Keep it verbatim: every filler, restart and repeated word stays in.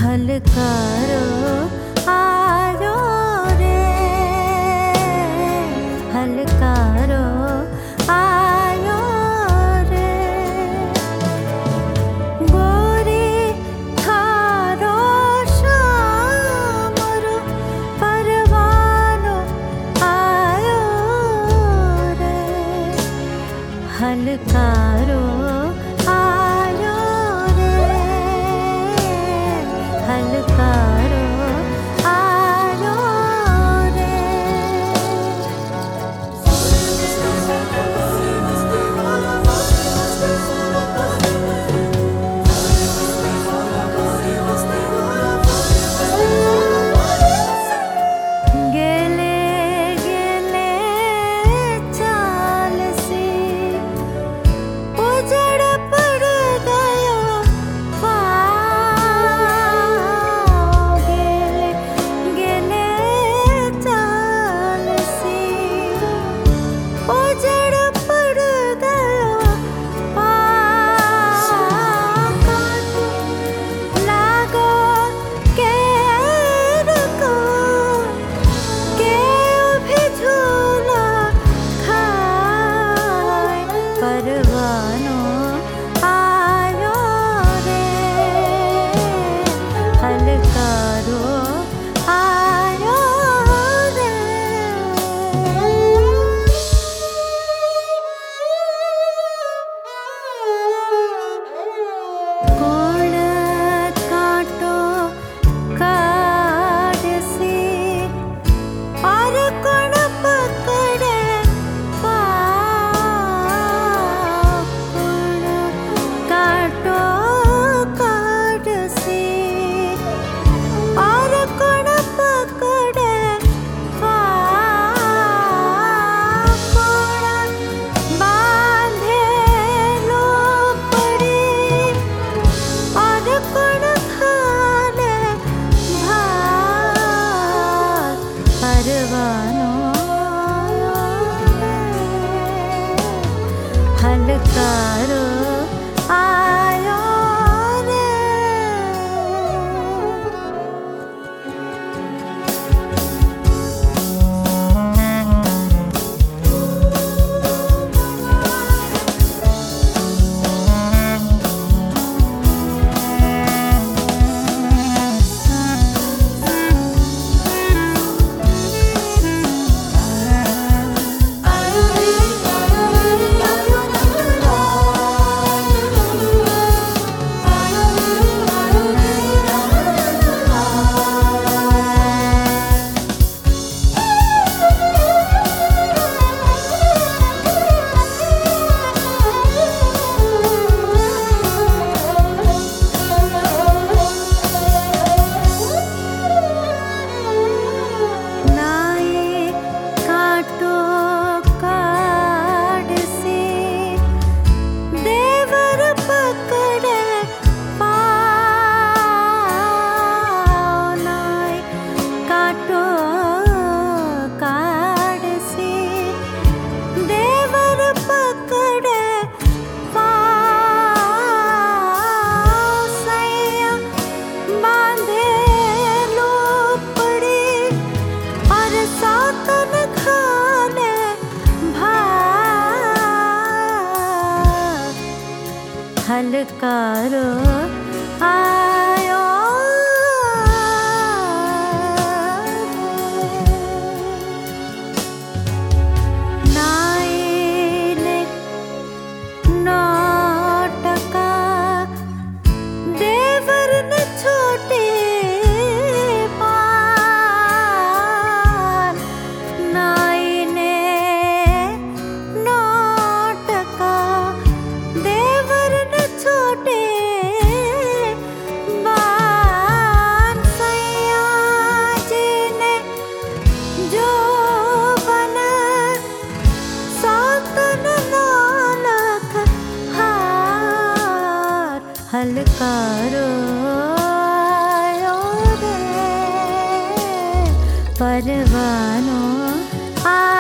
हलकारो आयो रे, हलकारो आयो रे। गोरी थारो शामरो परवानो आयो रे, हलकारो आयो रे, हलकारो आयो रे। गेले गेले चाल सी उजड़ पड़ गयो पाँव। गेले गेले चाल सी उजड़ पड़ गयो पाँव। लागो केर को के भी झूला खाए, परवानो आयो रे, हलकारो आयो रे। कोण कांटो काट सी और कोण पकड़े पाँव। कोण कांटो काट सी और कोण पकड़े पाँव। कोण बांधे लो पड़ी और कोण खाने भात, परवानो हलकारो आयो रे। नाये कांटो काट सी देवर पकड़े पाँव। नाये कांटो काट सी देवर पकड़े पाँव। सैया बांधे लो पड़ी और सातन खाने भात, हलकारो आयो रे। नाइले नौटका देवर न छोटे पाल। नाइने नौटका देवर न छोटे बाल। सैया जी ने जो बन सातन नानक हार, हलकारो आयो रे, परवानो आ